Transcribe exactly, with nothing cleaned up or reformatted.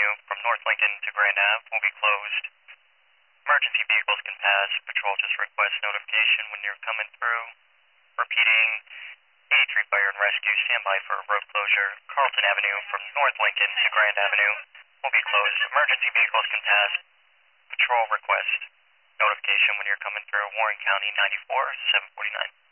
Avenue from North Lincoln to Grand Ave will be closed. Emergency vehicles can pass. Patrol just request notification when you're coming through. Repeating, eighty-three Fire and Rescue, stand by for a road closure. Carlton Avenue from North Lincoln to Grand Avenue will be closed. Emergency vehicles can pass. Patrol request notification when you're coming through. Warren County ninety-four, seven forty-nine.